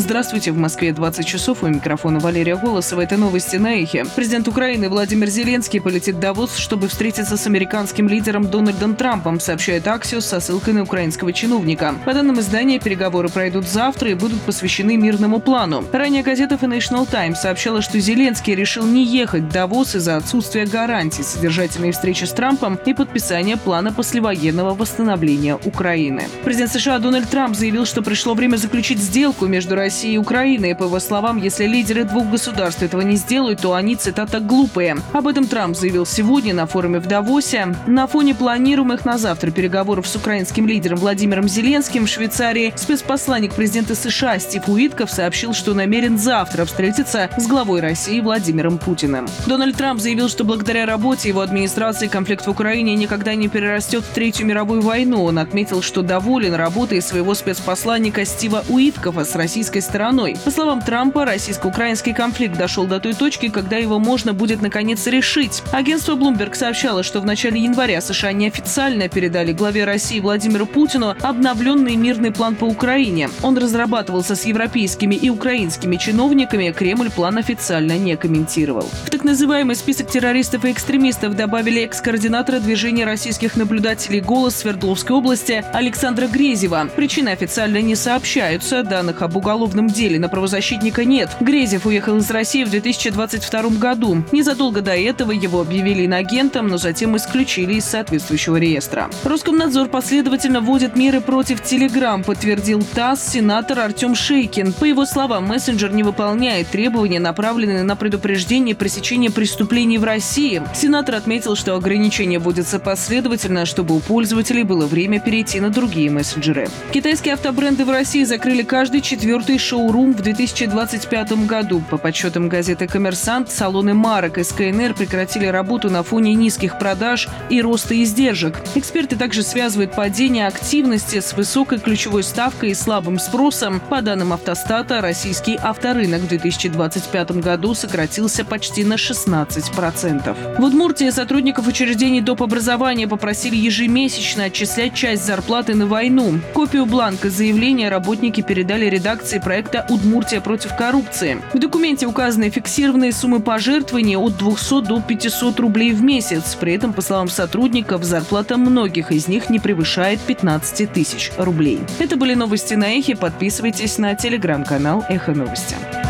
Здравствуйте, в Москве 20 часов, у микрофона Валерия Голосова. Это новости на Эхе. Президент Украины Владимир Зеленский полетит в Давос, чтобы встретиться с американским лидером Дональдом Трампом, сообщает Axios со ссылкой на украинского чиновника. По данным издания, переговоры пройдут завтра и будут посвящены мирному плану. Ранее газета Financial Times сообщала, что Зеленский решил не ехать в Давос из-за отсутствия гарантий содержательной встречи с Трампом и подписания плана послевоенного восстановления Украины. Президент США Дональд Трамп заявил, что пришло время заключить сделку между Россией и Украиной. По его словам, если лидеры двух государств этого не сделают, то они, цитата, «глупые». Об этом Трамп заявил сегодня на форуме в Давосе. На фоне планируемых на завтра переговоров с украинским лидером Владимиром Зеленским в Швейцарии спецпосланник президента США Стив Уитков сообщил, что намерен завтра встретиться с главой России Владимиром Путиным. Дональд Трамп заявил, что благодаря работе его администрации конфликт в Украине никогда не перерастет в Третью мировую войну. Он отметил, что доволен работой своего спецпосланника Стива Уиткова с российской стороной. По словам Трампа, российско-украинский конфликт дошел до той точки, когда его можно будет наконец решить. Агентство Bloomberg сообщало, что в начале января США неофициально передали главе России Владимиру Путину обновленный мирный план по Украине. Он разрабатывался с европейскими и украинскими чиновниками, Кремль план официально не комментировал. В так называемый список террористов и экстремистов добавили экс-координатора движения российских наблюдателей «Голос» Свердловской области Александра Грезева. Причины официально не сообщаются, данных об уголовном деле на правозащитника нет. Грезев уехал из России в 2022 году. Незадолго до этого его объявили иноагентом, но затем исключили из соответствующего реестра. Роскомнадзор последовательно вводит меры против Telegram, подтвердил ТАСС сенатор Артем Шейкин. По его словам, мессенджер не выполняет требования, направленные на предупреждение и пресечение преступлений в России. Сенатор отметил, что ограничения вводятся последовательно, чтобы у пользователей было время перейти на другие мессенджеры. Китайские автобренды в России закрыли каждый четвертый шоурум в 2025 году. По подсчетам газеты «Коммерсант», салоны марок из КНР прекратили работу на фоне низких продаж и роста издержек. Эксперты также связывают падение активности с высокой ключевой ставкой и слабым спросом. По данным Автостата, российский авторынок в 2025 году сократился почти на 16%. В Удмуртии сотрудников учреждений доп. Образования попросили ежемесячно отчислять часть зарплаты на войну. Копию бланка заявления работники передали редакции проекта «Удмуртия против коррупции». В документе указаны фиксированные суммы пожертвований от 200 до 500 рублей в месяц. При этом, по словам сотрудников, зарплата многих из них не превышает 15 тысяч рублей. Это были новости на Эхе. Подписывайтесь на телеграм-канал «Эхо Новости».